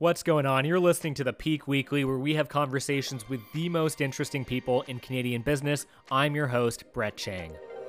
What's going on? You're listening to the Peak Weekly, where we have conversations with the most interesting people in Canadian business. I'm your host, Brett Chang.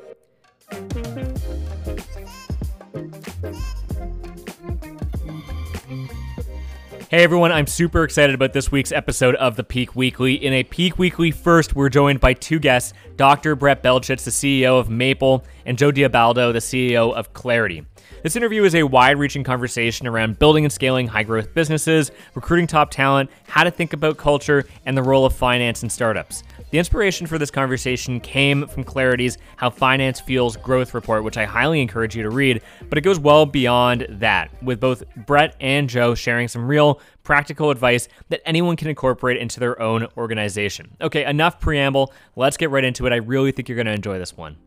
Hey everyone, I'm super excited about this week's episode of the Peak Weekly. In a Peak Weekly first, we're joined by two guests, Dr. Brett Belchytz, the CEO of Maple, and Joe Diabaldo, the CEO of Clarity. This interview is a wide-reaching conversation around building and scaling high-growth businesses, recruiting top talent, how to think about culture, and the role of finance in startups. The inspiration for this conversation came from Clarity's How Finance Feels growth report, which I highly encourage you to read, but it goes well beyond that, with both Brett and Joe sharing some real practical advice that anyone can incorporate into their own organization. Okay, enough preamble. Let's get right into it. I really think you're going to enjoy this one.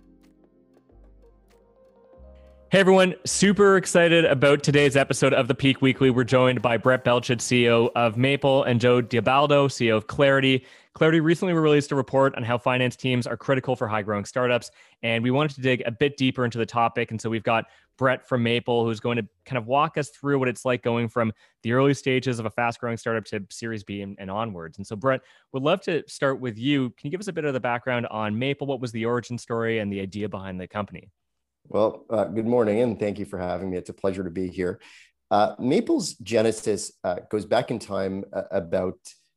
Hey everyone, super excited about today's episode of the Peak Weekly. We're joined by Brett Belchytz, CEO of Maple, and Joe Diabaldo, CEO of Clarity. Clarity recently released a report on how finance teams are critical for high-growing startups, and we wanted to dig a bit deeper into the topic. And so we've got Brett from Maple, who's going to kind of walk us through what it's like going from the early stages of a fast-growing startup to Series B and onwards. And so Brett, would love to start with you. Can you give us a bit of the background on Maple? What was the origin story and the idea behind the company? Well, good morning, and thank you for having me. It's a pleasure to be here. Maple's genesis goes back in time about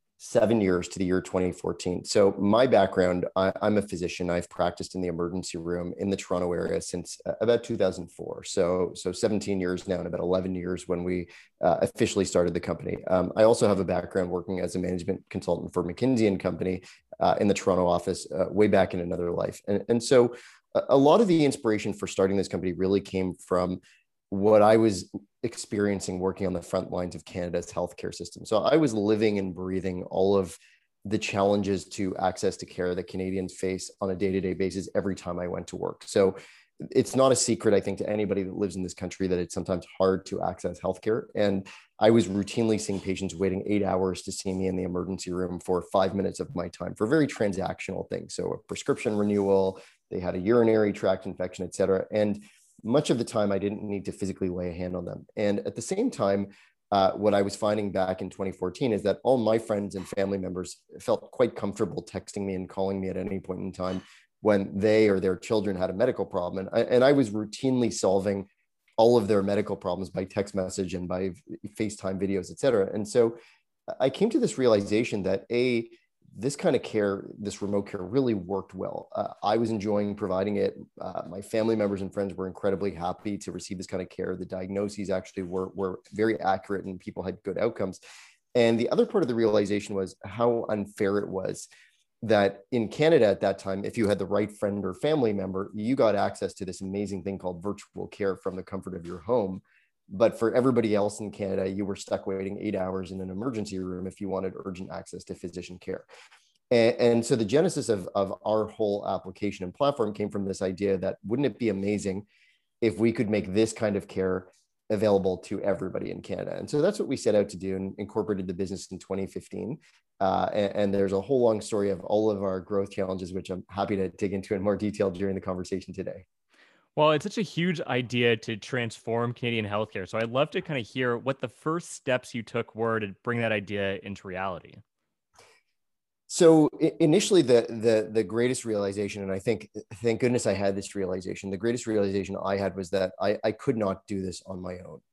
7 years to the year 2014. So my background, I'm a physician. I've practiced in the emergency room in the Toronto area since about 2004. So 17 years now and about 11 years when we officially started the company. I also have a background working as a management consultant for McKinsey & Company in the Toronto office way back in another life. And so a lot of the inspiration for starting this company really came from what I was experiencing working on the front lines of Canada's healthcare system. So I was living and breathing all of the challenges to access to care that Canadians face on a day-to-day basis every time I went to work. So it's not a secret, I think, to anybody that lives in this country that it's sometimes hard to access healthcare. And I was routinely seeing patients waiting 8 hours to see me in the emergency room for 5 minutes of my time for very transactional things. So a prescription renewal, they had a urinary tract infection, et cetera. And much of the time I didn't need to physically lay a hand on them. And at the same time, what I was finding back in 2014 is that all my friends and family members felt quite comfortable texting me and calling me at any point in time when they or their children had a medical problem. And I was routinely solving all of their medical problems by text message and by FaceTime videos, et cetera. And so I came to this realization that this kind of care, this remote care really worked well. I was enjoying providing it. My family members and friends were incredibly happy to receive this kind of care. The diagnoses actually were very accurate and people had good outcomes. And the other part of the realization was how unfair it was that in Canada at that time, if you had the right friend or family member, you got access to this amazing thing called virtual care from the comfort of your home. But for everybody else in Canada, you were stuck waiting 8 hours in an emergency room if you wanted urgent access to physician care. And so the genesis of our whole application and platform came from this idea that wouldn't it be amazing if we could make this kind of care available to everybody in Canada? And so that's what we set out to do and incorporated the business in 2015. And there's a whole long story of all of our growth challenges, which I'm happy to dig into in more detail during the conversation today. Well, it's such a huge idea to transform Canadian healthcare. So I'd love to kind of hear what the first steps you took were to bring that idea into reality. So initially, the greatest realization, and I think, thank goodness I had this realization, the greatest realization I had was that I could not do this on my own.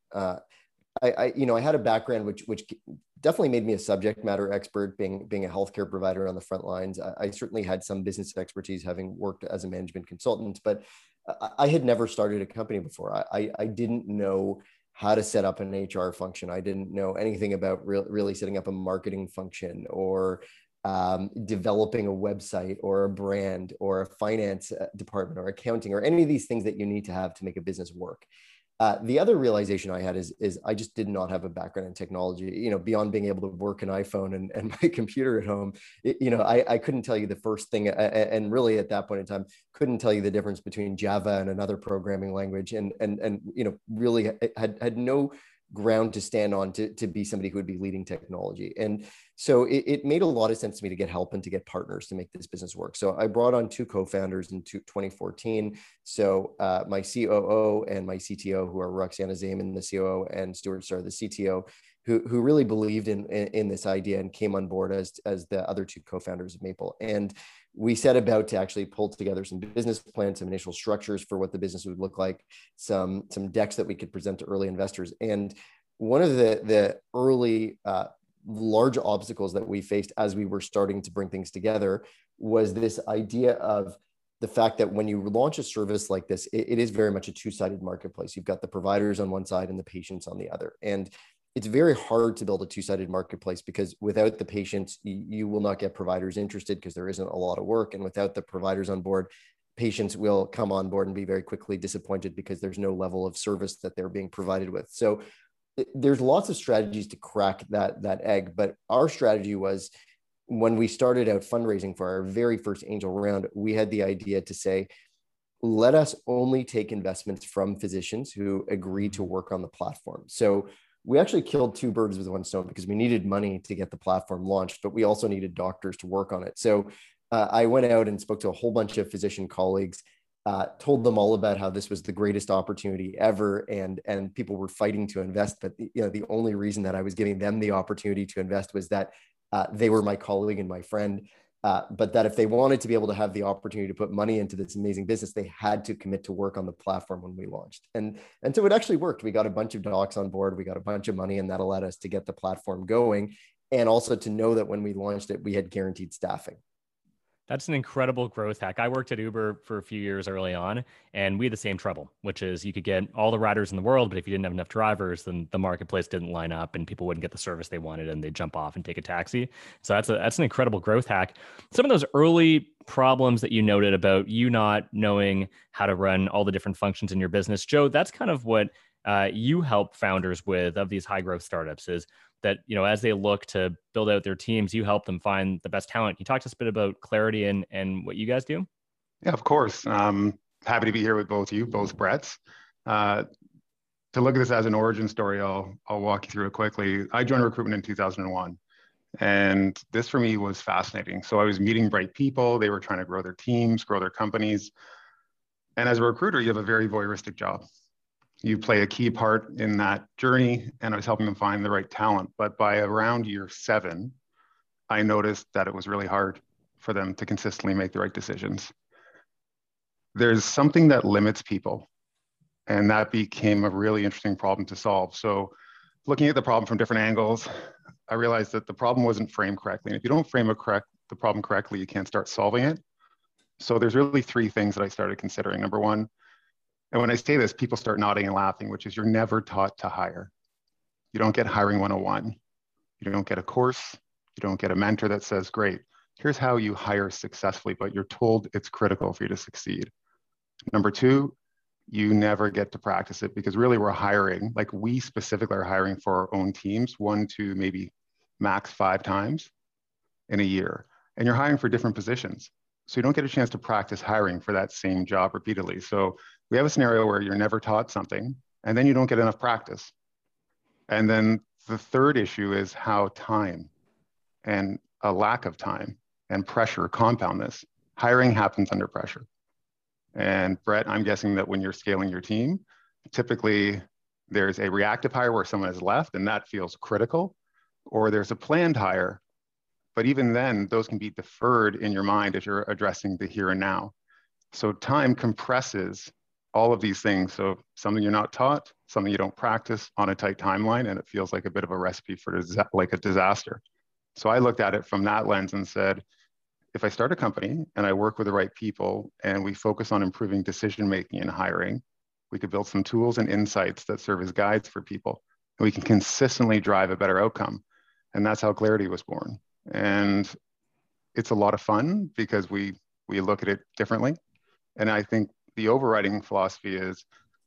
I had a background which definitely made me a subject matter expert, being a healthcare provider on the front lines. I certainly had some business expertise having worked as a management consultant, but I had never started a company before. I didn't know how to set up an HR function. I didn't know anything about really setting up a marketing function or developing a website or a brand or a finance department or accounting or any of these things that you need to have to make a business work. The other realization I had is I just did not have a background in technology, beyond being able to work an iPhone and my computer at home. I couldn't tell you the first thing. And really at that point in time, couldn't tell you the difference between Java and another programming language and really had no ground to stand on to be somebody who would be leading technology. And so it made a lot of sense to me to get help and to get partners to make this business work. So I brought on two co-founders in 2014. So my COO and my CTO, who are Roxana Zaman, the COO, and Stuart Starr, the CTO. who really believed in this idea and came on board as the other two co-founders of Maple. And we set about to actually pull together some business plans, some initial structures for what the business would look like, some decks that we could present to early investors. And one of the early large obstacles that we faced as we were starting to bring things together was this idea of the fact that when you launch a service like this, it is very much a two-sided marketplace. You've got the providers on one side and the patients on the other. And it's very hard to build a two-sided marketplace because without the patients, you will not get providers interested because there isn't a lot of work. And without the providers on board, patients will come on board and be very quickly disappointed because there's no level of service that they're being provided with. So there's lots of strategies to crack that egg. But our strategy was, when we started out fundraising for our very first angel round, we had the idea to say, let us only take investments from physicians who agree to work on the platform. So we actually killed two birds with one stone because we needed money to get the platform launched, but we also needed doctors to work on it. So I went out and spoke to a whole bunch of physician colleagues, told them all about how this was the greatest opportunity ever, and people were fighting to invest. But the only reason that I was giving them the opportunity to invest was that they were my colleague and my friend. But that if they wanted to be able to have the opportunity to put money into this amazing business, they had to commit to work on the platform when we launched. And so it actually worked. We got a bunch of docs on board, we got a bunch of money, and that allowed us to get the platform going. And also to know that when we launched it, we had guaranteed staffing. That's an incredible growth hack. I worked at Uber for a few years early on, and we had the same trouble, which is you could get all the riders in the world, but if you didn't have enough drivers, then the marketplace didn't line up and people wouldn't get the service they wanted and they'd jump off and take a taxi. So that's an incredible growth hack. Some of those early problems that you noted about you not knowing how to run all the different functions in your business, Joe, that's kind of what you help founders with of these high growth startups is that, as they look to build out their teams, you help them find the best talent. Can you talk to us a bit about Clarity and what you guys do? Yeah, of course. Happy to be here with both Bretts. To look at this as an origin story, I'll walk you through it quickly. I joined recruitment in 2001. And this for me was fascinating. So I was meeting bright people. They were trying to grow their teams, grow their companies. And as a recruiter, you have a very voyeuristic job. You play a key part in that journey, and I was helping them find the right talent. But by around year 7, I noticed that it was really hard for them to consistently make the right decisions. There's something that limits people, and that became a really interesting problem to solve. So looking at the problem from different angles, I realized that the problem wasn't framed correctly. And if you don't frame the problem correctly, you can't start solving it. So there's really 3 things that I started considering. Number one, and when I say this, people start nodding and laughing, which is you're never taught to hire. You don't get hiring 101. You don't get a course. You don't get a mentor that says, great, here's how you hire successfully, but you're told it's critical for you to succeed. Number 2, you never get to practice it because really we're hiring, like we specifically are hiring for our own teams 1 to maybe max 5 times in a year. And you're hiring for different positions. So you don't get a chance to practice hiring for that same job repeatedly. So we have a scenario where you're never taught something and then you don't get enough practice. And then the third issue is how time and a lack of time and pressure compound this. Hiring happens under pressure. And Brett, I'm guessing that when you're scaling your team, typically there's a reactive hire where someone has left and that feels critical, or there's a planned hire. But even then, those can be deferred in your mind as you're addressing the here and now. So time compresses all of these things. So something you're not taught, something you don't practice on a tight timeline, and it feels like a bit of a recipe for like a disaster. So I looked at it from that lens and said, if I start a company and I work with the right people and we focus on improving decision-making and hiring, we could build some tools and insights that serve as guides for people. And we can consistently drive a better outcome. And that's how Clarity was born. And it's a lot of fun because we look at it differently. And I think the overriding philosophy is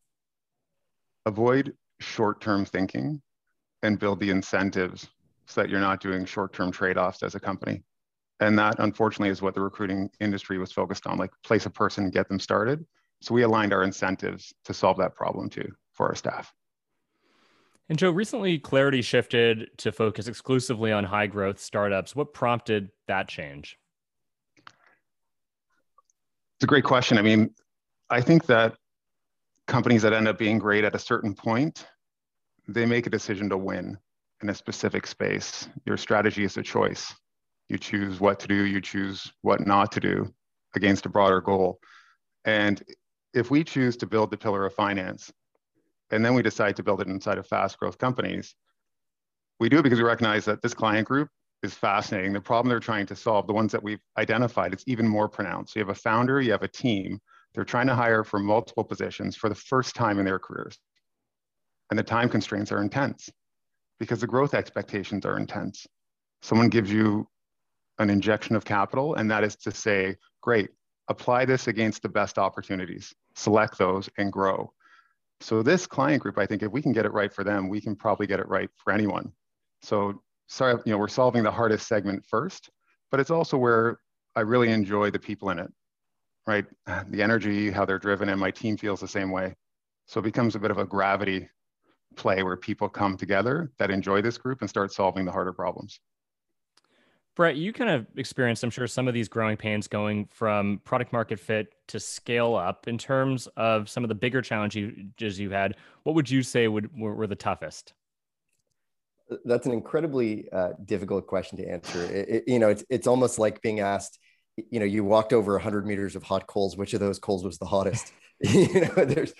avoid short-term thinking and build the incentives so that you're not doing short-term trade-offs as a company. And that, unfortunately, is what the recruiting industry was focused on, like place a person, get them started. So we aligned our incentives to solve that problem too for our staff. And Joe, recently Clarity shifted to focus exclusively on high growth startups. What prompted that change? It's a great question. I mean, I think that companies that end up being great at a certain point, they make a decision to win. in a specific space. Your strategy is a choice. You choose what to do, you choose what not to do against a broader goal. And if we choose to build the pillar of finance, and then we decide to build it inside of fast growth companies, we do it because we recognize that this client group is fascinating. The problem they're trying to solve, the ones that we've identified, it's even more pronounced. You have a founder, you have a team. They're trying to hire for multiple positions for the first time in their careers. And the time constraints are intense because the growth expectations are intense. Someone gives you an injection of capital, and that is to say, great, apply this against the best opportunities, select those and grow. So this client group, I think if we can get it right for them, we can probably get it right for anyone. So sorry, we're solving the hardest segment first, but it's also where I really enjoy the people in it, right? The energy, how they're driven, and my team feels the same way. So it becomes a bit of a gravity play where people come together that enjoy this group and start solving the harder problems. Brett, you kind of experienced, I'm sure, some of these growing pains going from product market fit to scale up. In terms of some of the bigger challenges you had, what would you say were the toughest? That's an incredibly difficult question to answer. It's almost like being asked, you walked over 100 meters of hot coals. Which of those coals was the hottest? There's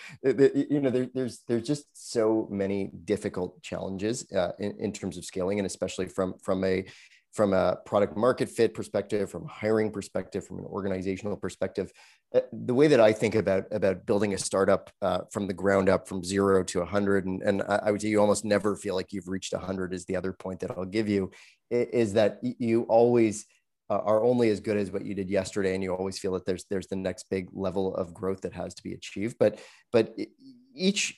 just so many difficult challenges in terms of scaling, and especially from a product market fit perspective, from a hiring perspective, from an organizational perspective. The way that I think about building a startup from the ground up, from 0 to 100, and I would say you almost never feel like you've reached 100 is the other point that I'll give you, is that you always are only as good as what you did yesterday, and you always feel that there's the next big level of growth that has to be achieved. But each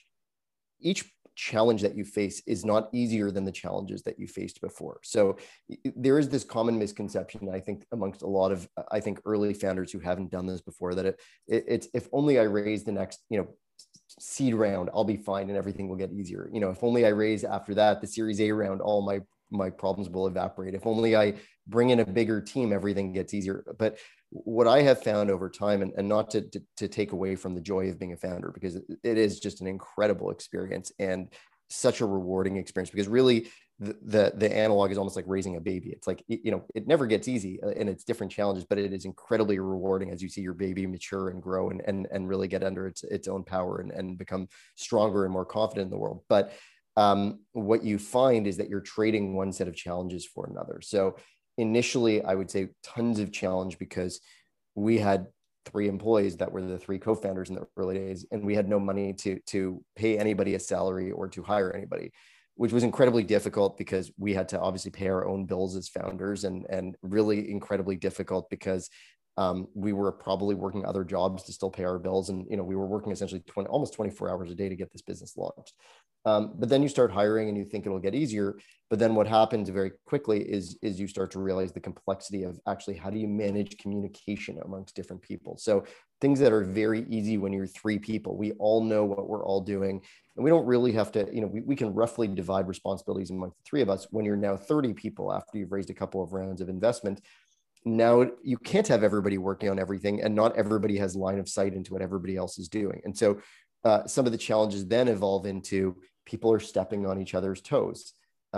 challenge that you face is not easier than the challenges that you faced before. So there is this common misconception, I think, amongst a lot of, early founders who haven't done this before, that it's if only I raise the next, seed round, I'll be fine and everything will get easier. If only I raise after that, the Series A round, all my problems will evaporate. If only I bring in a bigger team, everything gets easier. But what I have found over time, and not to take away from the joy of being a founder, because it is just an incredible experience and such a rewarding experience, because really the analog is almost like raising a baby. It's like, it never gets easy, and it's different challenges, but it is incredibly rewarding as you see your baby mature and grow and really get under its own power and become stronger and more confident in the world. But what you find is that you're trading one set of challenges for another. So initially, I would say tons of challenge, because we had 3 employees that were the 3 co-founders in the early days, and we had no money to pay anybody a salary or to hire anybody, which was incredibly difficult because we had to obviously pay our own bills as founders, and really incredibly difficult because we were probably working other jobs to still pay our bills. And, we were working essentially almost 24 hours a day to get this business launched. But then you start hiring and you think it'll get easier. But then what happens very quickly is you start to realize the complexity of actually how do you manage communication amongst different people. So things that are very easy when you're 3 people, we all know what we're all doing. And we don't really have to, we can roughly divide responsibilities amongst the 3 of us. When you're now 30 people after you've raised a couple of rounds of investment, now you can't have everybody working on everything, and not everybody has line of sight into what everybody else is doing. And so some of the challenges then evolve into people are stepping on each other's toes.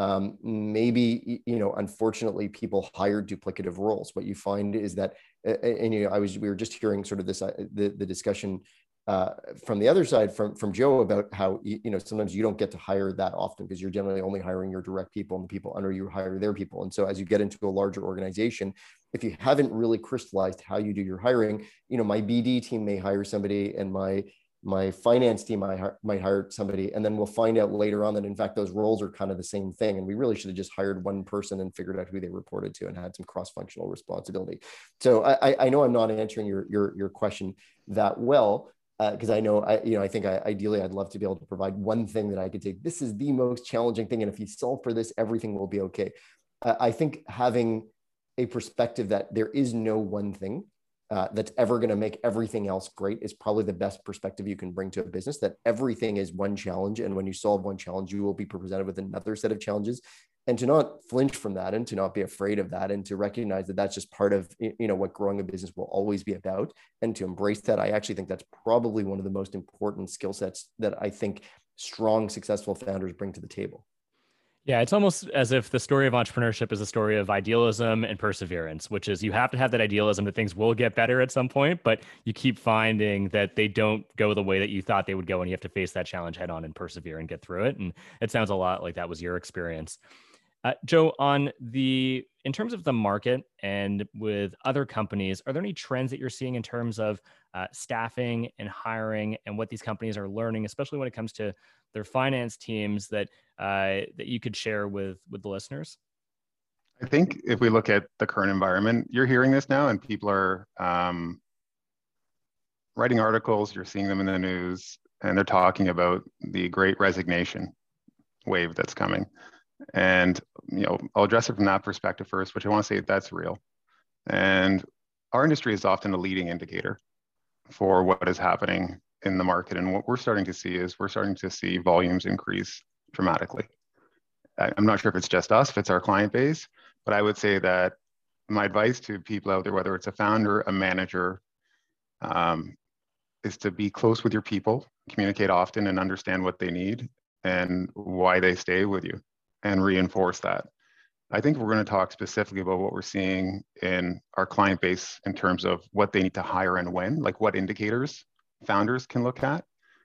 Maybe, unfortunately, people hire duplicative roles. What you find is that, we were just hearing sort of this, the discussion from the other side from Joe about how, sometimes you don't get to hire that often because you're generally only hiring your direct people, and the people under you hire their people. And so as you get into a larger organization, if you haven't really crystallized how you do your hiring, my BD team may hire somebody, and my finance team might hire somebody, and then we'll find out later on that in fact those roles are kind of the same thing, and we really should have just hired one person and figured out who they reported to and had some cross-functional responsibility. So I know I'm not answering your question that well, because I know I think ideally I'd love to be able to provide one thing that I could say, this is the most challenging thing, and if you solve for this, everything will be okay. I think having a perspective that there is no one thing that's ever going to make everything else great is probably the best perspective you can bring to a business, that everything is one challenge. And when you solve one challenge, you will be presented with another set of challenges, and to not flinch from that, and to not be afraid of that, and to recognize that that's just part of, what growing a business will always be about, and to embrace that. I actually think that's probably one of the most important skill sets that I think strong, successful founders bring to the table. Yeah, it's almost as if the story of entrepreneurship is a story of idealism and perseverance, which is you have to have that idealism that things will get better at some point, but you keep finding that they don't go the way that you thought they would go, and you have to face that challenge head on and persevere and get through it. And it sounds a lot like that was your experience. Joe, in terms of the market and with other companies, are there any trends that you're seeing in terms of staffing and hiring and what these companies are learning, especially when it comes to their finance teams that you could share with the listeners? I think if we look at the current environment, you're hearing this now, and people are writing articles. You're seeing them in the news, and they're talking about the Great Resignation wave that's coming. And I'll address it from that perspective first, which I want to say that's real. And our industry is often a leading indicator for what is happening in the market. And what we're starting to see volumes increase dramatically. I'm not sure if it's just us, if it's our client base, but I would say that my advice to people out there, whether it's a founder, a manager, is to be close with your people, communicate often, and understand what they need and why they stay with you, and reinforce that. I think we're going to talk specifically about what we're seeing in our client base in terms of what they need to hire and when, like what indicators founders can look at.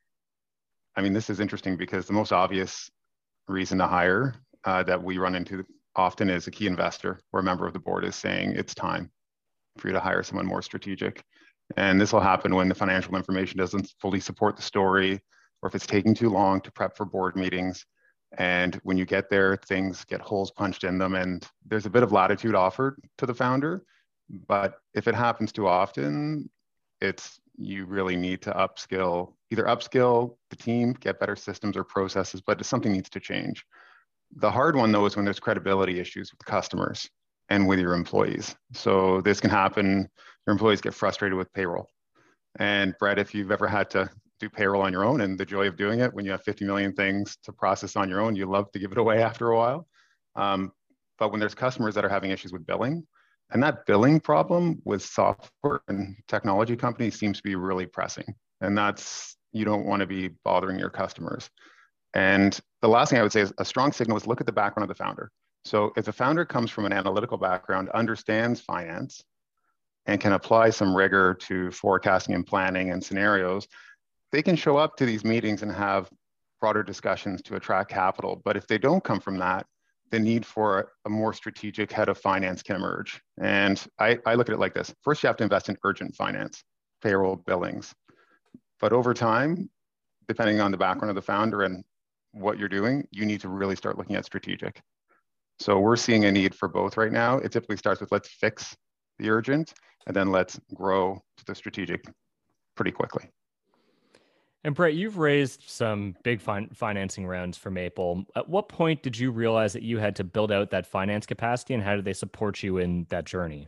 I mean, this is interesting because the most obvious reason to hire that we run into often is a key investor or a member of the board is saying it's time for you to hire someone more strategic. And this will happen when the financial information doesn't fully support the story, or if it's taking too long to prep for board meetings. And when you get there, things get holes punched in them, and there's a bit of latitude offered to the founder. But if it happens too often, you really need to either upskill the team, get better systems or processes, but something needs to change. The hard one, though, is when there's credibility issues with customers and with your employees. So this can happen. Your employees get frustrated with payroll. And Brett, if you've ever had to do payroll on your own and the joy of doing it when you have 50 million things to process on your own, you love to give it away after a while. But when there's customers that are having issues with billing, and that billing problem with software and technology companies seems to be really pressing. And you don't want to be bothering your customers. And the last thing I would say is a strong signal is look at the background of the founder. So if the founder comes from an analytical background, understands finance, and can apply some rigor to forecasting and planning and scenarios, they can show up to these meetings and have broader discussions to attract capital. But if they don't come from that, the need for a more strategic head of finance can emerge. And I look at it like this. First, you have to invest in urgent finance, payroll, billings. But over time, depending on the background of the founder and what you're doing, you need to really start looking at strategic. So we're seeing a need for both right now. It typically starts with let's fix the urgent, and then let's grow to the strategic pretty quickly. And Brett, you've raised some big financing rounds for Maple. At what point did you realize that you had to build out that finance capacity, and how did they support you in that journey?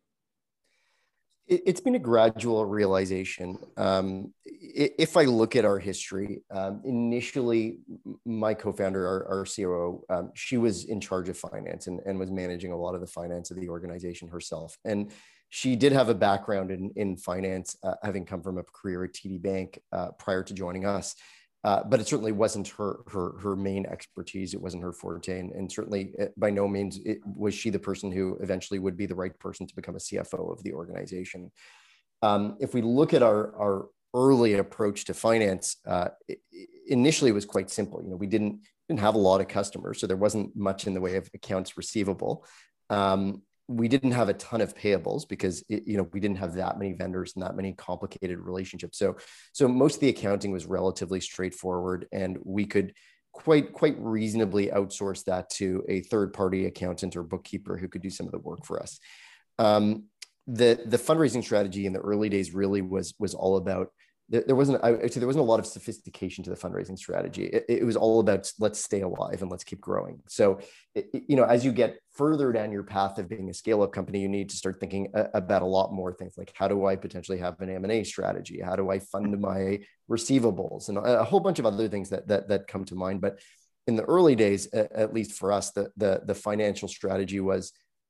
It's been a gradual realization. If I look at our history, initially, my co-founder, our COO, she was in charge of finance and was managing a lot of the finance of the organization herself. And she did have a background in finance, having come from a career at TD Bank prior to joining us. But it certainly wasn't her main expertise. It wasn't her forte. And certainly by no means was she the person who eventually would be the right person to become a CFO of the organization. If we look at our early approach to finance, initially it was quite simple. We didn't have a lot of customers, so there wasn't much in the way of accounts receivable. We didn't have a ton of payables because we didn't have that many vendors and that many complicated relationships. So most of the accounting was relatively straightforward, and we could quite reasonably outsource that to a third-party accountant or bookkeeper who could do some of the work for us. The fundraising strategy in the early days really was all about. There wasn't a lot of sophistication to the fundraising strategy. It was all about let's stay alive and let's keep growing. So, as you get further down your path of being a scale-up company, you need to start thinking about a lot more things like how do I potentially have an M&A strategy? How do I fund my receivables? And a whole bunch of other things that come to mind. But in the early days, at least for us, the financial strategy was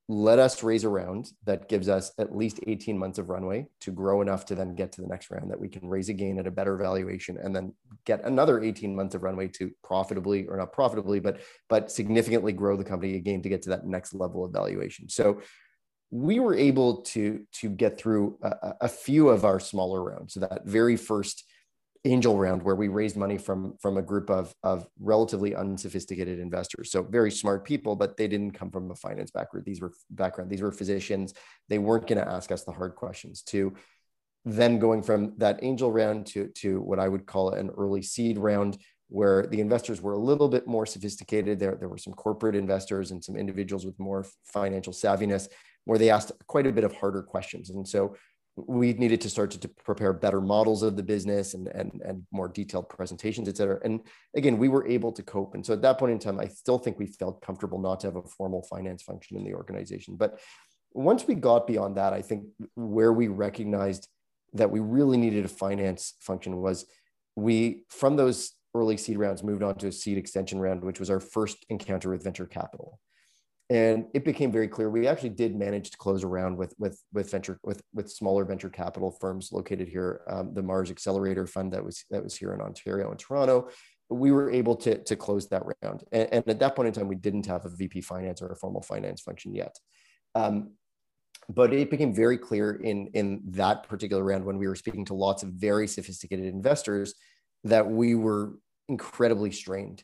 let us raise a round that gives us at least 18 months of runway to grow enough to then get to the next round that we can raise again at a better valuation, and then get another 18 months of runway to profitably, or not profitably, but significantly grow the company again to get to that next level of valuation. So we were able to get through a few of our smaller rounds. So that very first angel round where we raised money from a group of relatively unsophisticated investors. So very smart people, but they didn't come from a finance background. These were physicians. They weren't going to ask us the hard questions. To then going from that angel round to what I would call an early seed round, where the investors were a little bit more sophisticated. There were some corporate investors and some individuals with more financial savviness, where they asked quite a bit of harder questions. And so we needed to start to prepare better models of the business and more detailed presentations, et cetera. And again, we were able to cope. And so at that point in time, I still think we felt comfortable not to have a formal finance function in the organization. But once we got beyond that, I think where we recognized that we really needed a finance function was we, from those early seed rounds, moved on to a seed extension round, which was our first encounter with venture capital. And it became very clear we actually did manage to close a round with smaller venture capital firms located here, the Mars Accelerator Fund that was here in Ontario and Toronto. We were able to close that round, and at that point in time, we didn't have a VP finance or a formal finance function yet. But it became very clear in that particular round, when we were speaking to lots of very sophisticated investors, that we were incredibly strained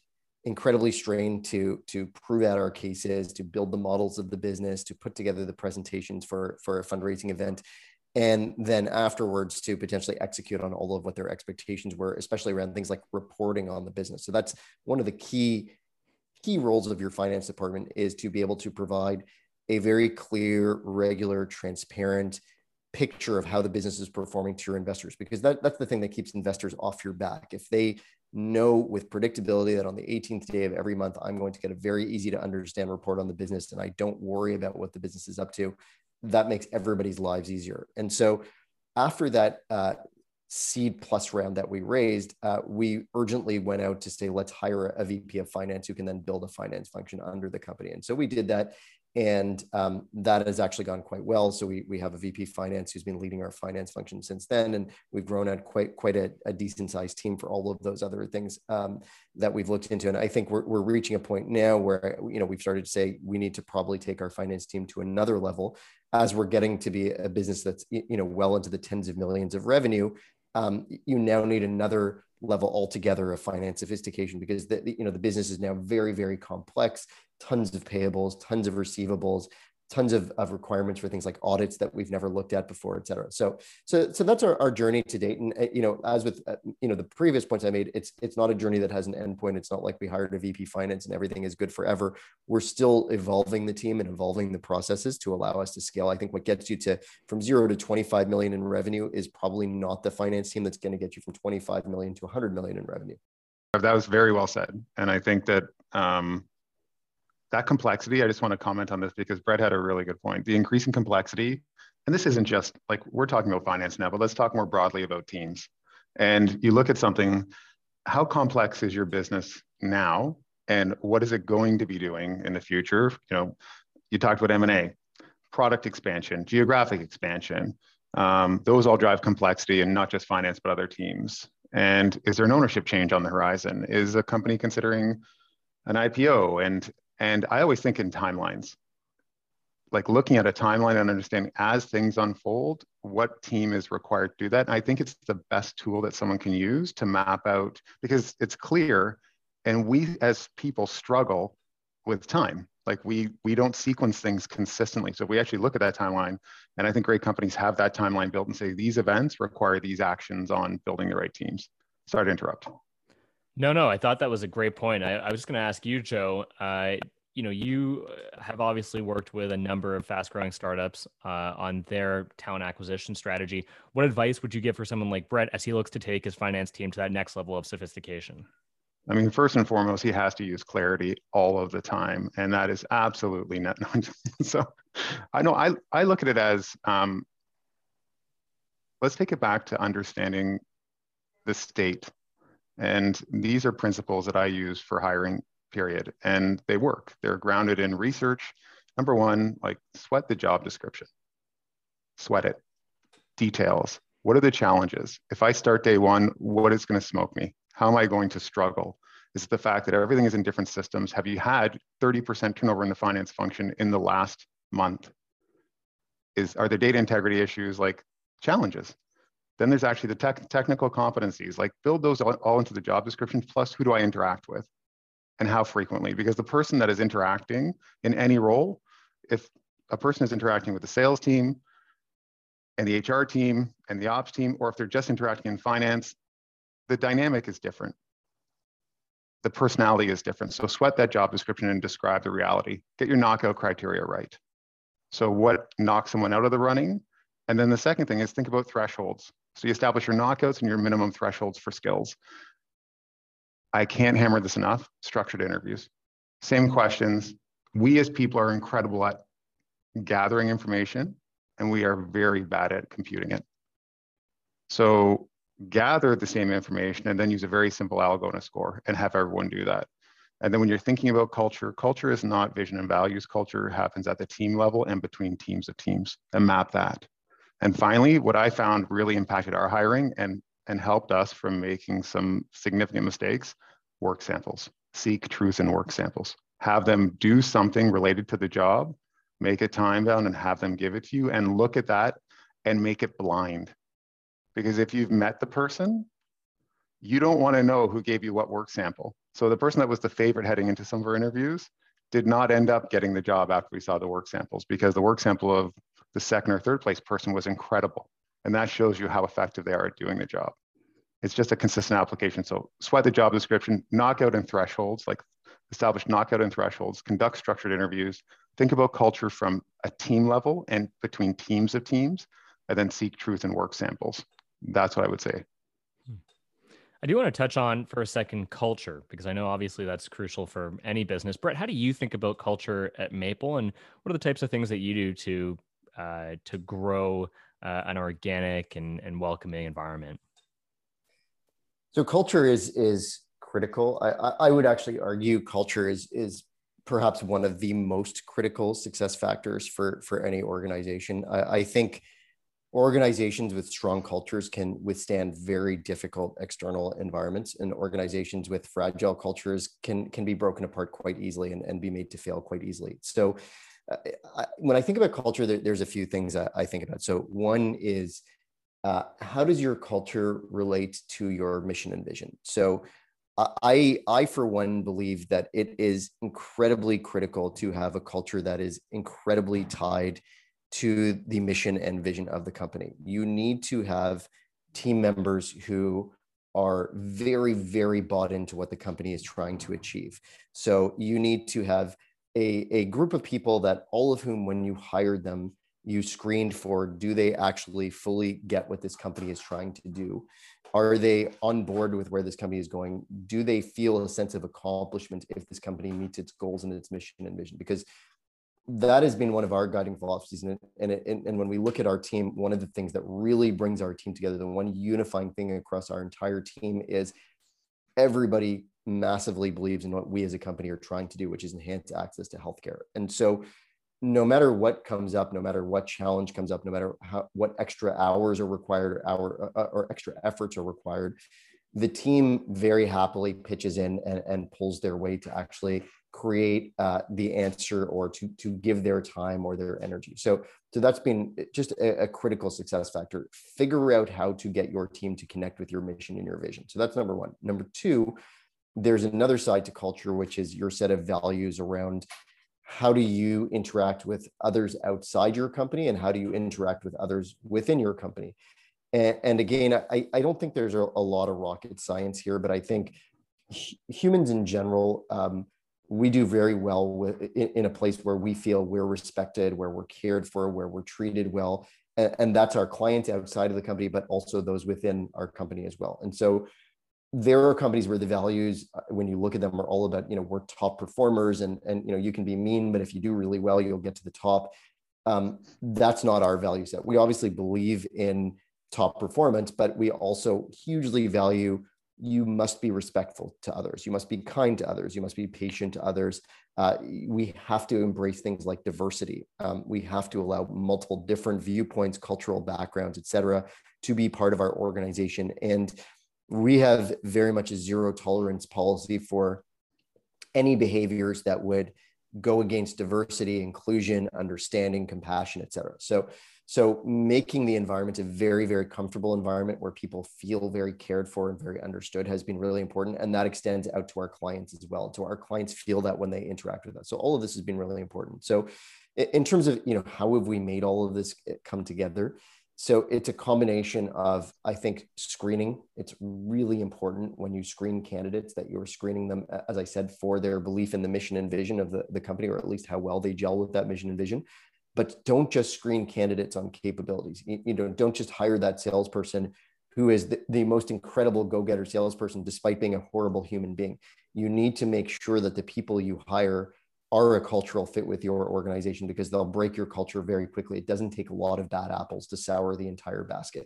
to prove out our cases, to build the models of the business, to put together the presentations for a fundraising event, and then afterwards to potentially execute on all of what their expectations were, especially around things like reporting on the business. So that's one of the key roles of your finance department, is to be able to provide a very clear, regular, transparent picture of how the business is performing to your investors, because that's the thing that keeps investors off your back. If they know with predictability that on the 18th day of every month, I'm going to get a very easy to understand report on the business, and I don't worry about what the business is up to, that makes everybody's lives easier. And so after that seed plus round that we raised, we urgently went out to say, let's hire a VP of finance who can then build a finance function under the company. And so we did that. And that has actually gone quite well. So we have a VP finance who's been leading our finance function since then. And we've grown out quite a decent sized team for all of those other things that we've looked into. And I think we're reaching a point now where, we've started to say we need to probably take our finance team to another level, as we're getting to be a business that's, well into the tens of millions of revenue. You now need another level altogether of finance sophistication, because the business is now very, very complex, tons of payables, tons of receivables, tons of requirements for things like audits that we've never looked at before, et cetera. So that's our journey to date. And, as with, the previous points I made, it's not a journey that has an endpoint. It's not like we hired a VP finance and everything is good forever. We're still evolving the team and evolving the processes to allow us to scale. I think what gets you from 0 to 25 million in revenue is probably not the finance team that's going to get you from 25 million to 100 million in revenue. That was very well said. And I think that that complexity, I just want to comment on this because Brett had a really good point. The increasing complexity, and this isn't just like we're talking about finance now, but let's talk more broadly about teams. And you look at something, how complex is your business now? And what is it going to be doing in the future? You talked about M&A, product expansion, geographic expansion. Those all drive complexity, and not just finance, but other teams. And is there an ownership change on the horizon? Is a company considering an IPO? And I always think in timelines, like looking at a timeline and understanding as things unfold, what team is required to do that. And I think it's the best tool that someone can use to map out, because it's clear. And we as people struggle with time. Like we don't sequence things consistently. So we actually look at that timeline, and I think great companies have that timeline built and say, these events require these actions on building the right teams. Sorry to interrupt. No, I thought that was a great point. I was just going to ask you, Joe, you have obviously worked with a number of fast growing startups on their talent acquisition strategy. What advice would you give for someone like Brett as he looks to take his finance team to that next level of sophistication? I mean, first and foremost, he has to use clarity all of the time. And that is absolutely not. So I know I look at it as, let's take it back to understanding the state. And these are principles that I use for hiring, period. And they work. They're grounded in research. Number one, like sweat the job description, sweat it, details. What are the challenges? If I start day one, what is going to smoke me? How am I going to struggle? Is it the fact that everything is in different systems? Have you had 30% turnover in the finance function in the last month? Are there data integrity issues, like challenges? Then there's actually the technical competencies, like build those all into the job description, plus who do I interact with and how frequently? Because the person that is interacting in any role, if a person is interacting with the sales team and the HR team and the ops team, or if they're just interacting in finance, the dynamic is different. The personality is different. So sweat that job description and describe the reality. Get your knockout criteria right. So what knocks someone out of the running? And then the second thing is think about thresholds. So you establish your knockouts and your minimum thresholds for skills. I can't hammer this enough, structured interviews. Same questions. We as people are incredible at gathering information, and we are very bad at computing it. So gather the same information and then use a very simple algo and a score and have everyone do that. And then when you're thinking about culture, culture is not vision and values. Culture happens at the team level and between teams of teams, and map that. And finally, what I found really impacted our hiring and helped us from making some significant mistakes, work samples. Seek truth in work samples. Have them do something related to the job, make it time bound and have them give it to you, and look at that and make it blind. Because if you've met the person, you don't want to know who gave you what work sample. So the person that was the favorite heading into some of our interviews did not end up getting the job after we saw the work samples, because the work sample of the second or third place person was incredible. And that shows you how effective they are at doing the job. It's just a consistent application. So sweat the job description, knockout and thresholds, like establish knockout and thresholds, conduct structured interviews, think about culture from a team level and between teams of teams, and then seek truth in work samples. That's what I would say. I do want to touch on for a second culture, because I know obviously that's crucial for any business. Brett, how do you think about culture at Maple, and what are the types of things that you do to grow an organic and welcoming environment? So culture is critical. I would actually argue culture is perhaps one of the most critical success factors for any organization. I think organizations with strong cultures can withstand very difficult external environments, and organizations with fragile cultures can be broken apart quite easily and be made to fail quite easily. So when I think about culture, there's a few things I think about. So one is, how does your culture relate to your mission and vision? So I, for one, believe that it is incredibly critical to have a culture that is incredibly tied to the mission and vision of the company. You need to have team members who are very, very bought into what the company is trying to achieve. So you need to have a group of people that all of whom, when you hired them, you screened for, do they actually fully get what this company is trying to do? Are they on board with where this company is going? Do they feel a sense of accomplishment if this company meets its goals and its mission and vision? Because that has been one of our guiding philosophies. And when we look at our team, one of the things that really brings our team together, the one unifying thing across our entire team, is everybody massively believes in what we as a company are trying to do, which is enhance access to healthcare. And so no matter what comes up, no matter what challenge comes up, no matter what extra hours are required or extra efforts are required, the team very happily pitches in and pulls their weight to actually create the answer, or to give their time or their energy. So that's been just a critical success factor. Figure out how to get your team to connect with your mission and your vision. So that's number one. Number two, there's another side to culture, which is your set of values around how do you interact with others outside your company, and how do you interact with others within your company. And again, I don't think there's a lot of rocket science here, but I think humans in general, we do very well in a place where we feel we're respected, where we're cared for, where we're treated well. And that's our clients outside of the company, but also those within our company as well. And so there are companies where the values, when you look at them, are all about, we're top performers, and you can be mean, but if you do really well, you'll get to the top. That's not our value set. We obviously believe in top performance, but we also hugely value you must be respectful to others. You must be kind to others. You must be patient to others. We have to embrace things like diversity. We have to allow multiple different viewpoints, cultural backgrounds, et cetera, to be part of our organization. And we have very much a zero tolerance policy for any behaviors that would go against diversity, inclusion, understanding, compassion, et cetera. So making the environment a very, very comfortable environment where people feel very cared for and very understood has been really important. And that extends out to our clients as well. So our clients feel that when they interact with us. So all of this has been really important. So in terms of, how have we made all of this come together? So it's a combination of, I think, screening. It's really important when you screen candidates that you're screening them, as I said, for their belief in the mission and vision of the company, or at least how well they gel with that mission and vision. But don't just screen candidates on capabilities. Don't just hire that salesperson who is the most incredible go-getter salesperson, despite being a horrible human being. You need to make sure that the people you hire are a cultural fit with your organization, because they'll break your culture very quickly. It doesn't take a lot of bad apples to sour the entire basket.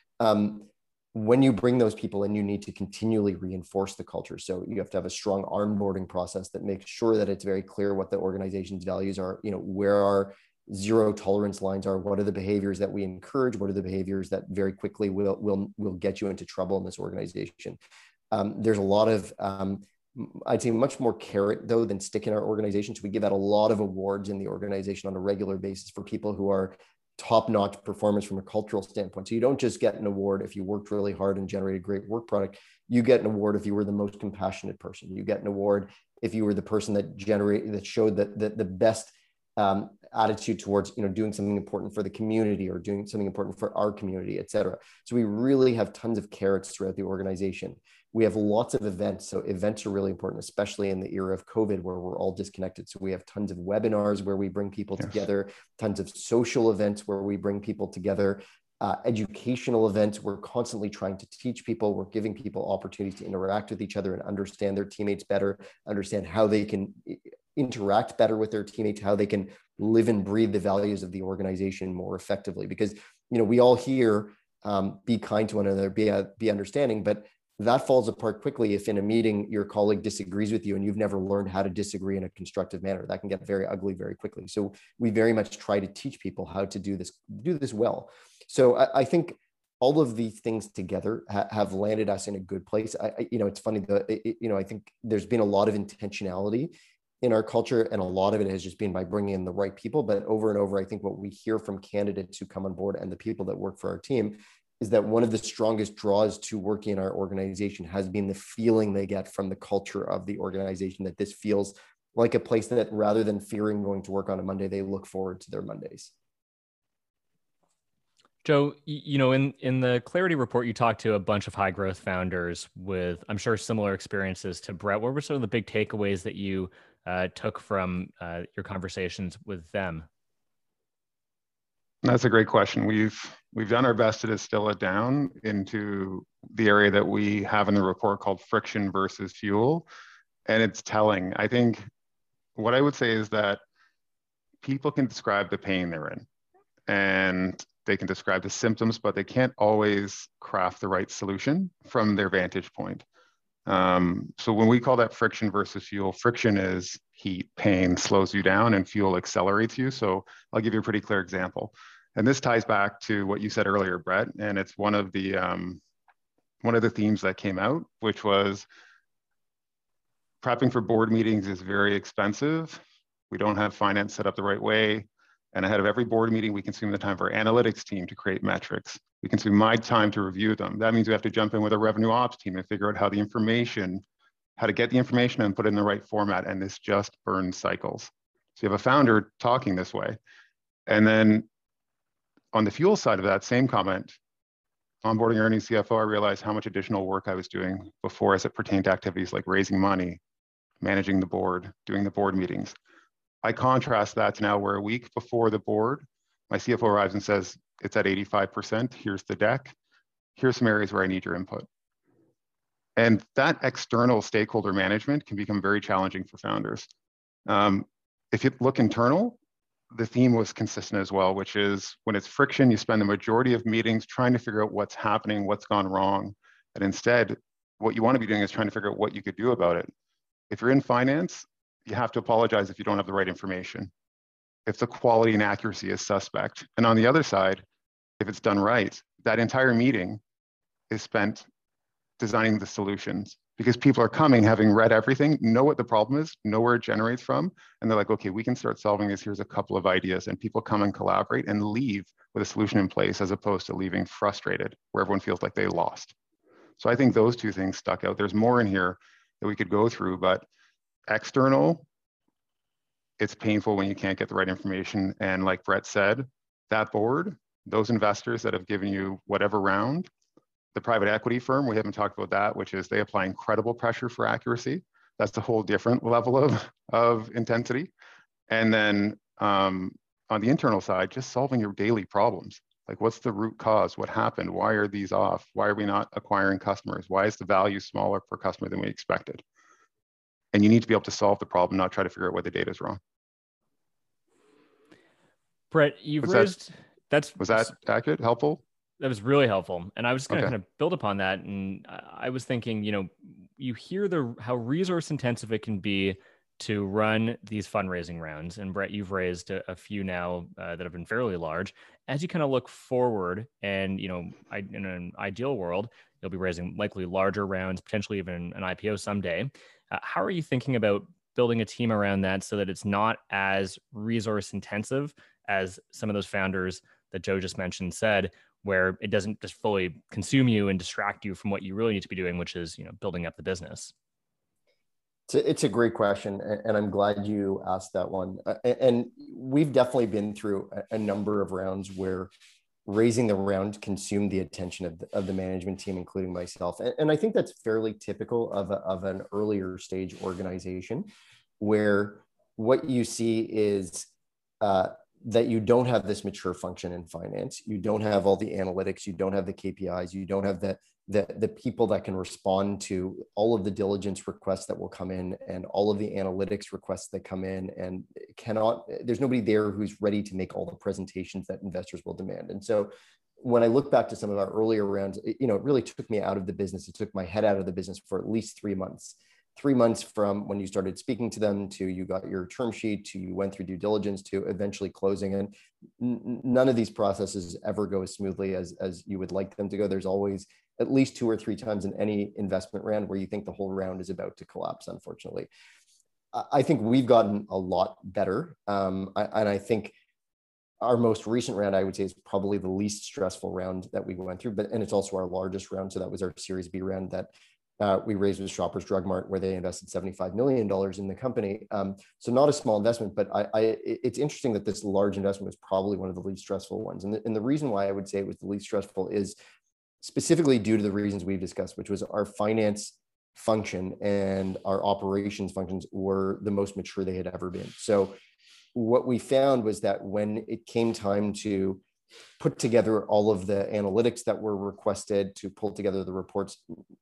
When you bring those people in, you need to continually reinforce the culture. So you have to have a strong onboarding process that makes sure that it's very clear what the organization's values are, where our zero tolerance lines are, what are the behaviors that we encourage, what are the behaviors that very quickly will get you into trouble in this organization. There's a lot of, I'd say much more carrot though than stick in our organization. So we give out a lot of awards in the organization on a regular basis for people who are top-notch performers from a cultural standpoint. So you don't just get an award if you worked really hard and generated great work product. You get an award if you were the most compassionate person. You get an award if you were the person that showed the best attitude towards doing something important for the community, or doing something important for our community, et cetera. So we really have tons of carrots throughout the organization. We have lots of events. So events are really important, especially in the era of COVID where we're all disconnected. So we have tons of webinars where we bring people together, tons of social events where we bring people together, educational events. We're constantly trying to teach people. We're giving people opportunities to interact with each other and understand their teammates better, understand how they can interact better with their teammates, how they can live and breathe the values of the organization more effectively. Because, we all hear, be kind to one another, be understanding, but that falls apart quickly if in a meeting your colleague disagrees with you and you've never learned how to disagree in a constructive manner. That can get very ugly very quickly. So we very much try to teach people how to do this well. So I think all of these things together have landed us in a good place. It's funny, I think there's been a lot of intentionality in our culture, and a lot of it has just been by bringing in the right people. But over and over, I think what we hear from candidates who come on board and the people that work for our team is that one of the strongest draws to working in our organization has been the feeling they get from the culture of the organization, that this feels like a place that, rather than fearing going to work on a Monday, they look forward to their Mondays. Joe, in the Clarity report, you talked to a bunch of high growth founders with, I'm sure, similar experiences to Brett. What were some of the big takeaways that you took from your conversations with them? That's a great question. We've done our best to distill it down into the area that we have in the report called friction versus fuel. And it's telling. I think what I would say is that people can describe the pain they're in, and they can describe the symptoms, but they can't always craft the right solution from their vantage point. So when we call that friction versus fuel, friction is heat, pain slows you down, and fuel accelerates you. So I'll give you a pretty clear example. And this ties back to what you said earlier, Brett, and it's one of the themes that came out, which was prepping for board meetings is very expensive. We don't have finance set up the right way. And ahead of every board meeting, we consume the time for our analytics team to create metrics. We consume my time to review them. That means we have to jump in with a revenue ops team and figure out how to get the information and put it in the right format. And this just burns cycles. So you have a founder talking this way. And then on the fuel side of that same comment, onboarding our new CFO, I realized how much additional work I was doing before as it pertained to activities like raising money, managing the board, doing the board meetings. I contrast that to now where a week before the board, my CFO arrives and says, it's at 85%, here's the deck, here's some areas where I need your input. And that external stakeholder management can become very challenging for founders. If you look internal, the theme was consistent as well, which is when it's friction, you spend the majority of meetings trying to figure out what's happening, what's gone wrong. And instead, what you want to be doing is trying to figure out what you could do about it. If you're in finance, you have to apologize if you don't have the right information, if the quality and accuracy is suspect. And on the other side, if it's done right, that entire meeting is spent designing the solutions, because people are coming having read everything, know what the problem is, know where it generates from, and they're like, okay, we can start solving this. Here's a couple of ideas. And people come and collaborate and leave with a solution in place, as opposed to leaving frustrated where everyone feels like they lost. So I think those two things stuck out. There's more in here that we could go through, but external, it's painful when you can't get the right information. And like Brett said, that board, those investors that have given you whatever round, the private equity firm, we haven't talked about that, which is they apply incredible pressure for accuracy. That's a whole different level of intensity. And then on the internal side, just solving your daily problems. Like, what's the root cause? What happened? Why are these off? Why are we not acquiring customers? Why is the value smaller per customer than we expected? And you need to be able to solve the problem, not try to figure out why the data is wrong. Brett, you've raised... Was that accurate, helpful? That was really helpful. And I was just going to Okay. kind of build upon that. And I was thinking, you hear how resource intensive it can be to run these fundraising rounds. And Brett, you've raised a few now that have been fairly large. As you kind of look forward and, in an ideal world, you'll be raising likely larger rounds, potentially even an IPO someday. How are you thinking about building a team around that so that it's not as resource intensive as some of those founders that Joe just mentioned said, where it doesn't just fully consume you and distract you from what you really need to be doing, which is, building up the business? It's a great question, and I'm glad you asked that one. And we've definitely been through a number of rounds where raising the round consumed the attention of the management team, including myself. And I think that's fairly typical of an earlier stage organization, where what you see is that you don't have this mature function in finance. You don't have all the analytics. You don't have the KPIs. You don't have the people that can respond to all of the diligence requests that will come in and all of the analytics requests that come in, and there's nobody there who's ready to make all the presentations that investors will demand. And so when I look back to some of our earlier rounds, it really took me out of the business. It took my head out of the business for at least 3 months. 3 months from when you started speaking to them to you got your term sheet to you went through due diligence to eventually closing. And none of these processes ever go as smoothly as you would like them to go. There's always at least 2 or 3 times in any investment round where you think the whole round is about to collapse, unfortunately. I think we've gotten a lot better. And I think our most recent round, I would say, is probably the least stressful round that we went through, and it's also our largest round. So that was our Series B round that we raised with Shoppers Drug Mart, where they invested $75 million in the company. So not a small investment, but it's interesting that this large investment was probably one of the least stressful ones. And the reason why I would say it was the least stressful is specifically due to the reasons we've discussed, which was our finance function and our operations functions were the most mature they had ever been. So what we found was that when it came time to put together all of the analytics that were requested, to pull together the reports,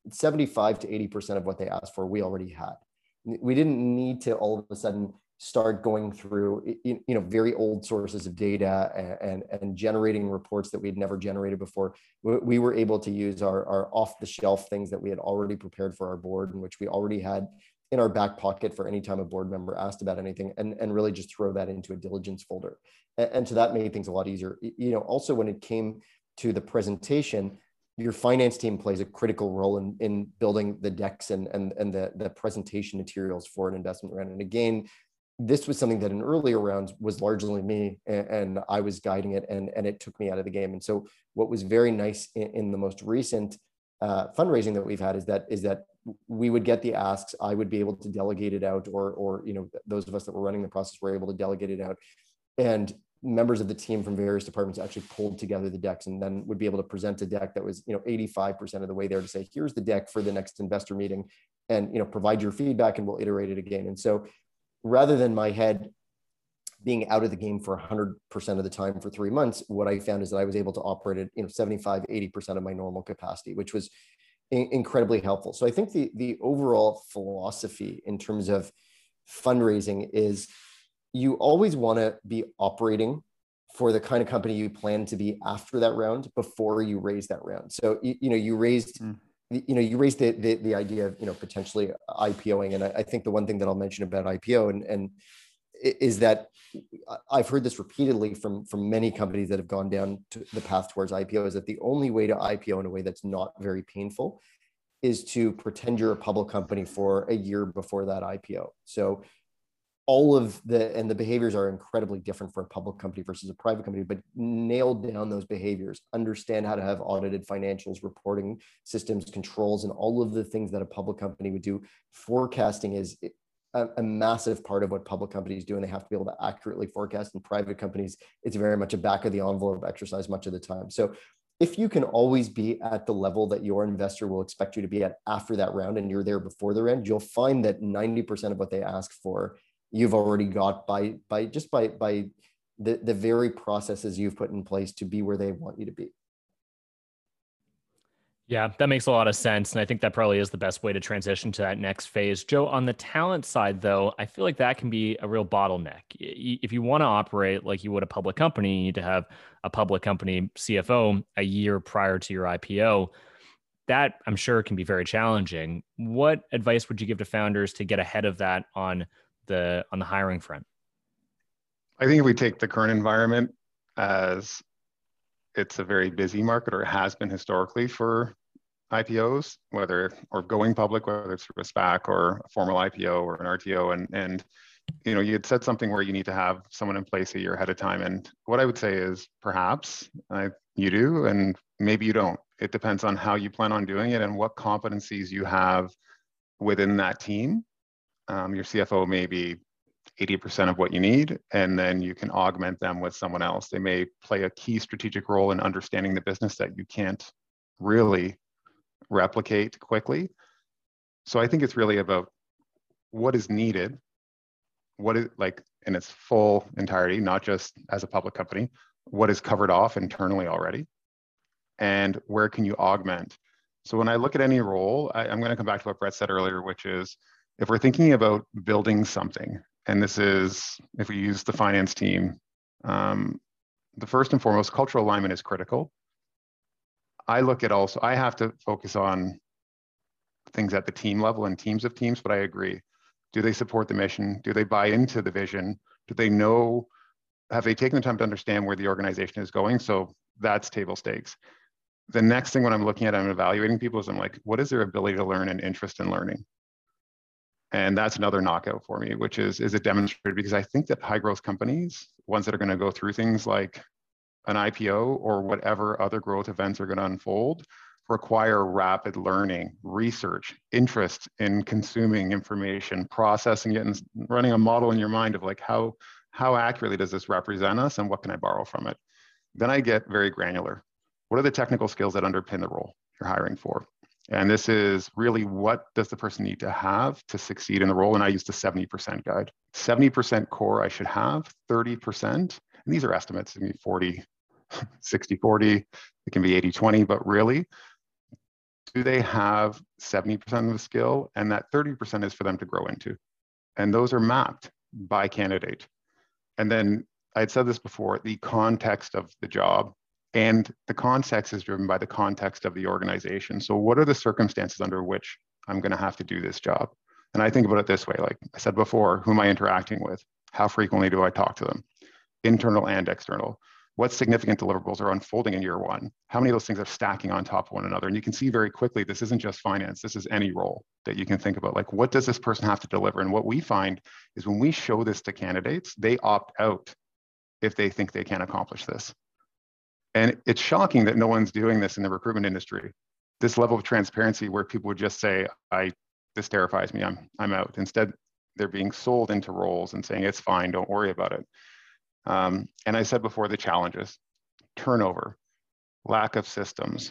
75 to 80% of what they asked for, we already had. We didn't need to all of a sudden start going through, very old sources of data and generating reports that we had never generated before. We were able to use our off-the-shelf things that we had already prepared for our board, and which we already had in our back pocket for any time a board member asked about anything, and really just throw that into a diligence folder. And so that made things a lot easier. Also when it came to the presentation, your finance team plays a critical role in building the decks and the presentation materials for an investment round. And again, this was something that in earlier rounds was largely me, and I was guiding it, and it took me out of the game. And so what was very nice in the most recent fundraising that we've had is that we would get the asks, I would be able to delegate it out, or those of us that were running the process were able to delegate it out, and members of the team from various departments actually pulled together the decks and then would be able to present a deck that was 85% of the way there to say, here's the deck for the next investor meeting, and provide your feedback and we'll iterate it again. And so rather than my head being out of the game for 100% of the time for 3 months, what I found is that I was able to operate at 75, 80% of my normal capacity, which was incredibly helpful. So I think the overall philosophy in terms of fundraising is you always want to be operating for the kind of company you plan to be after that round before you raise that round. So you raised you raised the idea of, potentially IPOing. And I think the one thing that I'll mention about IPO and is that I've heard this repeatedly from many companies that have gone down to the path towards IPO, is that the only way to IPO in a way that's not very painful is to pretend you're a public company for a year before that IPO. So all of the behaviors are incredibly different for a public company versus a private company, but nail down those behaviors, understand how to have audited financials, reporting systems, controls, and all of the things that a public company would do. Forecasting is a massive part of what public companies do, and they have to be able to accurately forecast. In private companies, it's very much a back of the envelope exercise much of the time. So if you can always be at the level that your investor will expect you to be at after that round, and you're there before the round, you'll find that 90% of what they ask for, you've already got by the very processes you've put in place to be where they want you to be. Yeah, that makes a lot of sense. And I think that probably is the best way to transition to that next phase. Joe, on the talent side, though, I feel like that can be a real bottleneck. If you want to operate like you would a public company, you need to have a public company CFO a year prior to your IPO. That, I'm sure, can be very challenging. What advice would you give to founders to get ahead of that on the hiring front? I think if we take the current environment as it's a very busy market, or it has been historically for IPOs, whether or going public, whether it's through a SPAC or a formal IPO or an RTO, and you had said something where you need to have someone in place a year ahead of time. And what I would say is perhaps you do, and maybe you don't. It depends on how you plan on doing it and what competencies you have within that team. Your CFO may be 80% of what you need, and then you can augment them with someone else. They may play a key strategic role in understanding the business that you can't really replicate quickly. So I think it's really about what is needed, what is like in its full entirety, not just as a public company, what is covered off internally already, and where can you augment. So when I look at any role, I'm going to come back to what Brett said earlier, which is if we're thinking about building something, and this is, if we use the finance team, the first and foremost, cultural alignment is critical. I have to focus on things at the team level and teams of teams, but I agree. Do they support the mission? Do they buy into the vision? Do they know, have they taken the time to understand where the organization is going? So that's table stakes. The next thing when I'm looking at, I'm evaluating people is I'm like, what is their ability to learn and interest in learning? And that's another knockout for me, which is it demonstrated? Because I think that high growth companies, ones that are going to go through things like an IPO or whatever other growth events are going to unfold, require rapid learning, research, interest in consuming information, processing it, and running a model in your mind of like how accurately does this represent us and what can I borrow from it? Then I get very granular. What are the technical skills that underpin the role you're hiring for? And this is really what does the person need to have to succeed in the role? And I use the 70% guide. 70% core I should have, 30%, and these are estimates, it can be 40, 60, 40, it can be 80, 20, but really, do they have 70% of the skill? And that 30% is for them to grow into. And those are mapped by candidate. And then I'd said this before, the context of the job. And the context is driven by the context of the organization. So what are the circumstances under which I'm going to have to do this job? And I think about it this way, like I said before, who am I interacting with? How frequently do I talk to them? Internal and external. What significant deliverables are unfolding in year one? How many of those things are stacking on top of one another? And you can see very quickly, this isn't just finance, this is any role that you can think about. Like, what does this person have to deliver? And what we find is when we show this to candidates, they opt out if they think they can't accomplish this. And it's shocking that no one's doing this in the recruitment industry. This level of transparency where people would just say, this terrifies me, I'm out. Instead, they're being sold into roles and saying, it's fine, don't worry about it. And I said before, the challenges, turnover, lack of systems,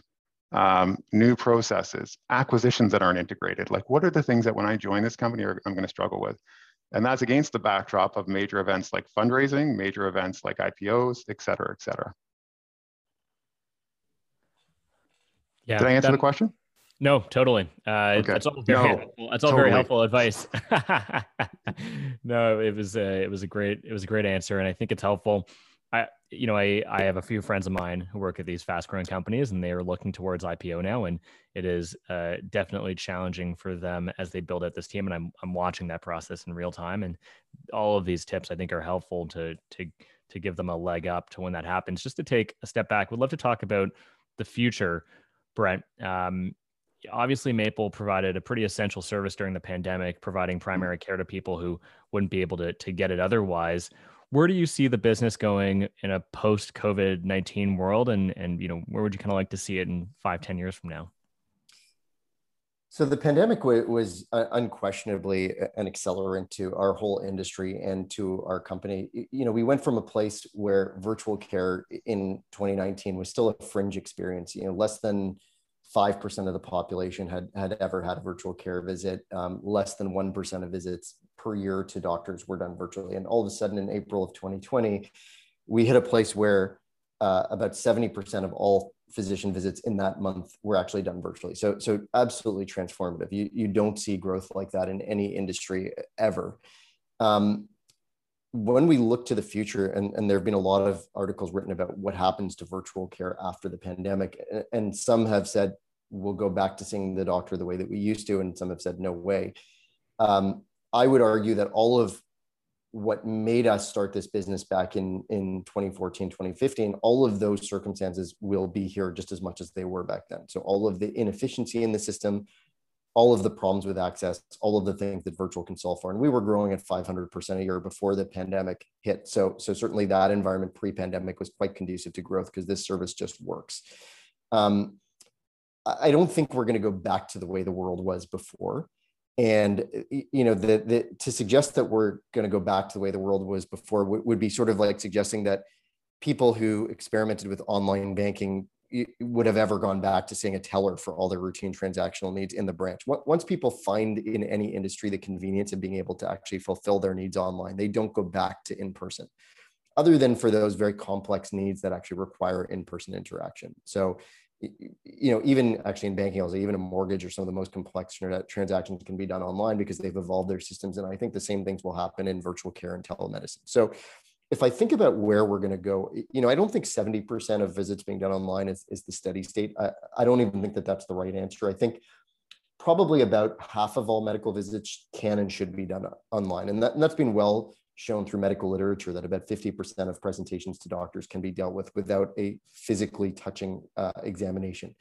new processes, acquisitions that aren't integrated. Like, what are the things that when I join this company I'm going to struggle with? And that's against the backdrop of major events like fundraising, major events like IPOs, et cetera, et cetera. Yeah. Did I answer the question? No, totally. Okay. That's all very helpful. That's all very helpful advice. No, it was a great answer, and I think it's helpful. I have a few friends of mine who work at these fast growing companies, and they are looking towards IPO now, and it is definitely challenging for them as they build out this team. And I'm watching that process in real time, and all of these tips I think are helpful to give them a leg up to when that happens. Just to take a step back, we'd love to talk about the future, Brent. Obviously, Maple provided a pretty essential service during the pandemic, providing primary care to people who wouldn't be able to get it otherwise. Where do you see the business going in a post COVID-19 world? And where would you kind of like to see it in 5-10 years from now? So the pandemic was unquestionably an accelerant to our whole industry and to our company. We went from a place where virtual care in 2019 was still a fringe experience. Less than 5% of the population had ever had a virtual care visit. Less than 1% of visits per year to doctors were done virtually. And all of a sudden in April of 2020, we hit a place where about 70% of all physician visits in that month were actually done virtually. So absolutely transformative. You don't see growth like that in any industry ever. When we look to the future, and there have been a lot of articles written about what happens to virtual care after the pandemic, and some have said, we'll go back to seeing the doctor the way that we used to, and some have said, no way. I would argue that all of what made us start this business back in 2014, 2015, all of those circumstances will be here just as much as they were back then. So all of the inefficiency in the system, all of the problems with access, all of the things that virtual can solve for. And we were growing at 500% a year before the pandemic hit. So certainly that environment pre-pandemic was quite conducive to growth because this service just works. I don't think we're going to go back to the way the world was before. And, to suggest that we're going to go back to the way the world was before would be sort of like suggesting that people who experimented with online banking would have ever gone back to seeing a teller for all their routine transactional needs in the branch. Once people find in any industry the convenience of being able to actually fulfill their needs online, they don't go back to in-person, other than for those very complex needs that actually require in-person interaction. So, even actually in banking, even a mortgage or some of the most complex transactions can be done online because they've evolved their systems. And I think the same things will happen in virtual care and telemedicine. So if I think about where we're going to go, I don't think 70% of visits being done online is the steady state. I don't even think that that's the right answer. I think probably about half of all medical visits can and should be done online. And that's been well shown through medical literature, that about 50% of presentations to doctors can be dealt with without a physically touching examination.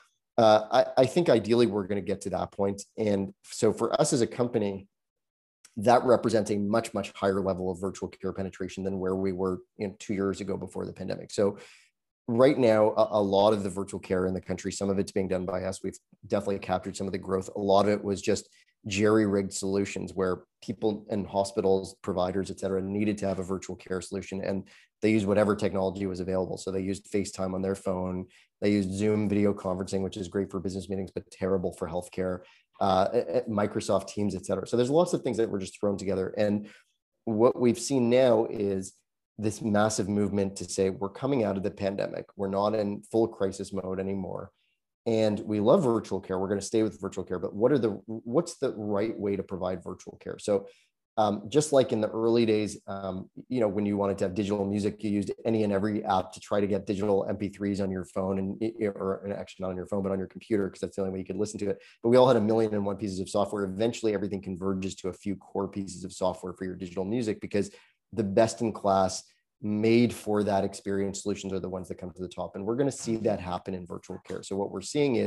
I think ideally we're going to get to that point. And so for us as a company, that represents a much, much higher level of virtual care penetration than where we were 2 years ago before the pandemic. So right now, a lot of the virtual care in the country, some of it's being done by us. We've definitely captured some of the growth. A lot of it was just jerry-rigged solutions where people and hospitals, providers, et cetera, needed to have a virtual care solution, and they used whatever technology was available. So they used FaceTime on their phone. They used Zoom video conferencing, which is great for business meetings, but terrible for healthcare, Microsoft Teams, et cetera. So there's lots of things that were just thrown together. And what we've seen now is this massive movement to say, we're coming out of the pandemic. We're not in full crisis mode anymore. And we love virtual care. We're going to stay with virtual care, but what's the right way to provide virtual care? So just like in the early days, when you wanted to have digital music, you used any and every app to try to get digital MP3s on your phone, or actually not on your phone, but on your computer, because that's the only way you could listen to it. But we all had 1,000,001 pieces of software. Eventually, everything converges to a few core pieces of software for your digital music, because the best in class, made for that experience solutions are the ones that come to the top. And we're going to see that happen in virtual care. So what we're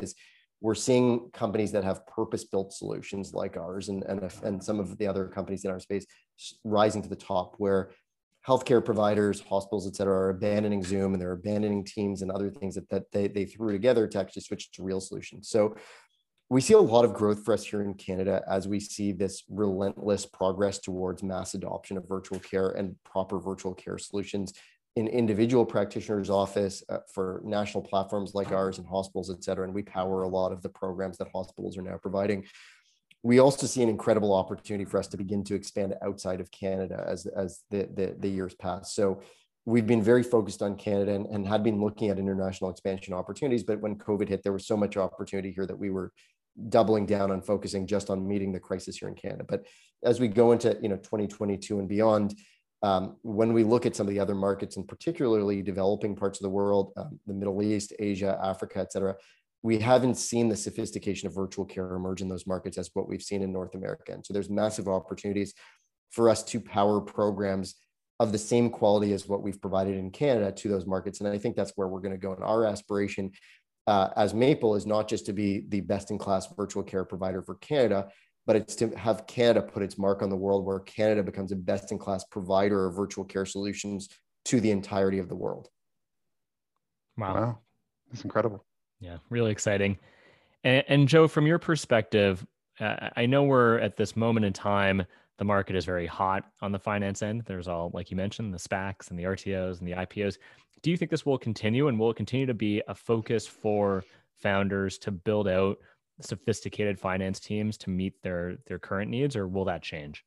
seeing companies that have purpose-built solutions like ours and some of the other companies in our space rising to the top, where healthcare providers, hospitals, et cetera, are abandoning Zoom, and they're abandoning Teams and other things that they threw together to actually switch to real solutions. So we see a lot of growth for us here in Canada as we see this relentless progress towards mass adoption of virtual care and proper virtual care solutions in individual practitioners' office, for national platforms like ours and hospitals, et cetera. And we power a lot of the programs that hospitals are now providing. We also see an incredible opportunity for us to begin to expand outside of Canada as the years pass. So we've been very focused on Canada and had been looking at international expansion opportunities. But when COVID hit, there was so much opportunity here that we were doubling down on focusing just on meeting the crisis here in Canada. But as we go into 2022 and beyond, When we look at some of the other markets, and particularly developing parts of the world, the Middle East, Asia, Africa, et cetera, we haven't seen the sophistication of virtual care emerge in those markets as what we've seen in North America. And so there's massive opportunities for us to power programs of the same quality as what we've provided in Canada to those markets. And I think that's where we're going to go. And our aspiration as Maple is not just to be the best-in-class virtual care provider for Canada, but it's to have Canada put its mark on the world, where Canada becomes a best-in-class provider of virtual care solutions to the entirety of the world. Wow. That's incredible. Yeah, really exciting. And Joe, from your perspective, I know we're at this moment in time, the market is very hot on the finance end. There's all, like you mentioned, the SPACs and the RTOs and the IPOs. Do you think this will continue, and will it continue to be a focus for founders to build out sophisticated finance teams to meet their current needs, or will that change?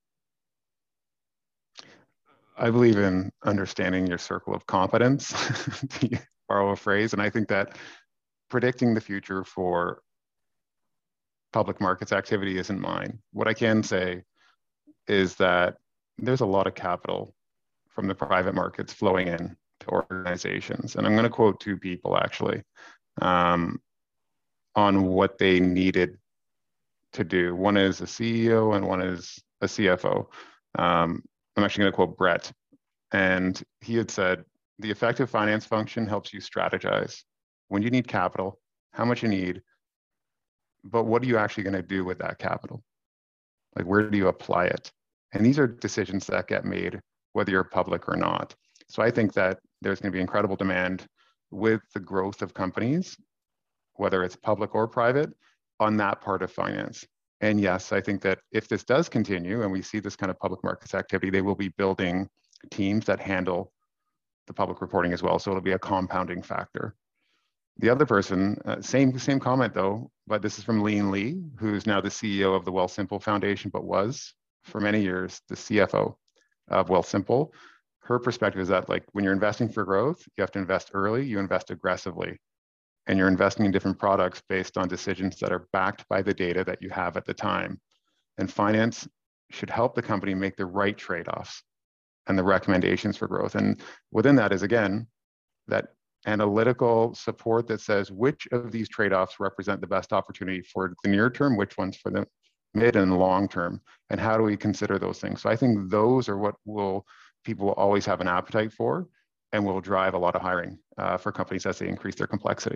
I believe in understanding your circle of competence, to borrow a phrase. And I think that predicting the future for public markets activity isn't mine. What I can say is that there's a lot of capital from the private markets flowing in to organizations. And I'm going to quote two people actually on what they needed to do. One is a CEO and one is a CFO. I'm actually going to quote Brett. And he had said, the effective finance function helps you strategize when you need capital, how much you need, but what are you actually going to do with that capital? Like, where do you apply it? And these are decisions that get made whether you're public or not. So I think that there's going to be incredible demand with the growth of companies, whether it's public or private, on that part of finance. And yes, I think that if this does continue and we see this kind of public markets activity, they will be building teams that handle the public reporting as well. So it'll be a compounding factor. The other person, same comment though, but this is from Lean Lee, who's now the CEO of the Wealthsimple Foundation, but was for many years the CFO of Wealthsimple. Her perspective is that, like, when you're investing for growth, you have to invest early, you invest aggressively, and you're investing in different products based on decisions that are backed by the data that you have at the time. And finance should help the company make the right trade-offs and the recommendations for growth. And within that is, again, that analytical support that says which of these trade-offs represent the best opportunity for the near term, which ones for the mid and long term, and how do we consider those things? So I think those are what people will always have an appetite for, and will drive a lot of hiring for companies as they increase their complexity.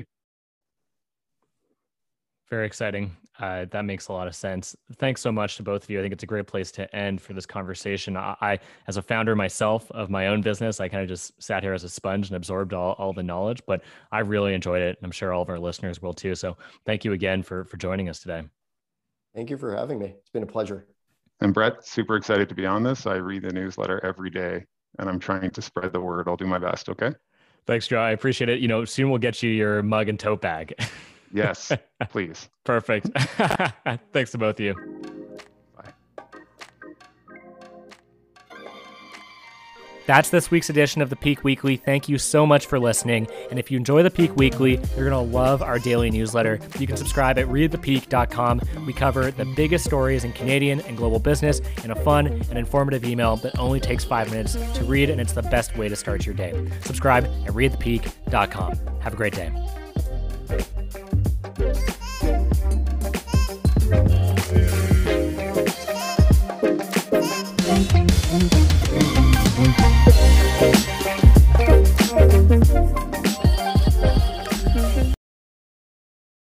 Very exciting. That makes a lot of sense. Thanks so much to both of you. I think it's a great place to end for this conversation. I as a founder myself of my own business, I kind of just sat here as a sponge and absorbed all the knowledge, but I really enjoyed it. And I'm sure all of our listeners will too. So thank you again for joining us today. Thank you for having me. It's been a pleasure. And Brett, super excited to be on this. I read the newsletter every day and I'm trying to spread the word. I'll do my best. Okay. Thanks, Joe. I appreciate it. Soon we'll get you your mug and tote bag. Yes, please. Perfect. Thanks to both of you. Bye. That's this week's edition of the Peak Weekly. Thank you so much for listening. And if you enjoy the Peak Weekly, you're going to love our daily newsletter. You can subscribe at readthepeak.com. We cover the biggest stories in Canadian and global business in a fun and informative email that only takes 5 minutes to read, and it's the best way to start your day. Subscribe at readthepeak.com. Have a great day.